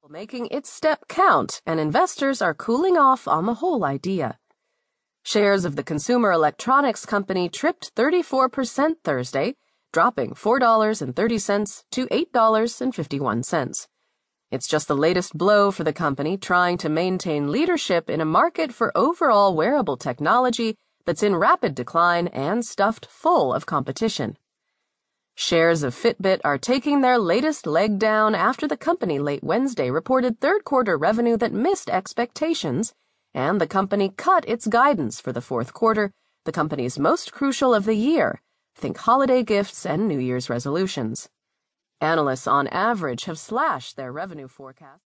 making its step count, and investors are cooling off on the whole idea. Shares of the consumer electronics company tripped 34% Thursday, dropping $4.30 to $8.51. It's just the latest blow for the company trying to maintain leadership in a market for overall wearable technology that's in rapid decline and stuffed full of competition. Shares of Fitbit are taking their latest leg down after the company late Wednesday reported third-quarter revenue that missed expectations, and the company cut its guidance for the fourth quarter, the company's most crucial of the year. Think holiday gifts and New Year's resolutions. Analysts on average have slashed their revenue forecast.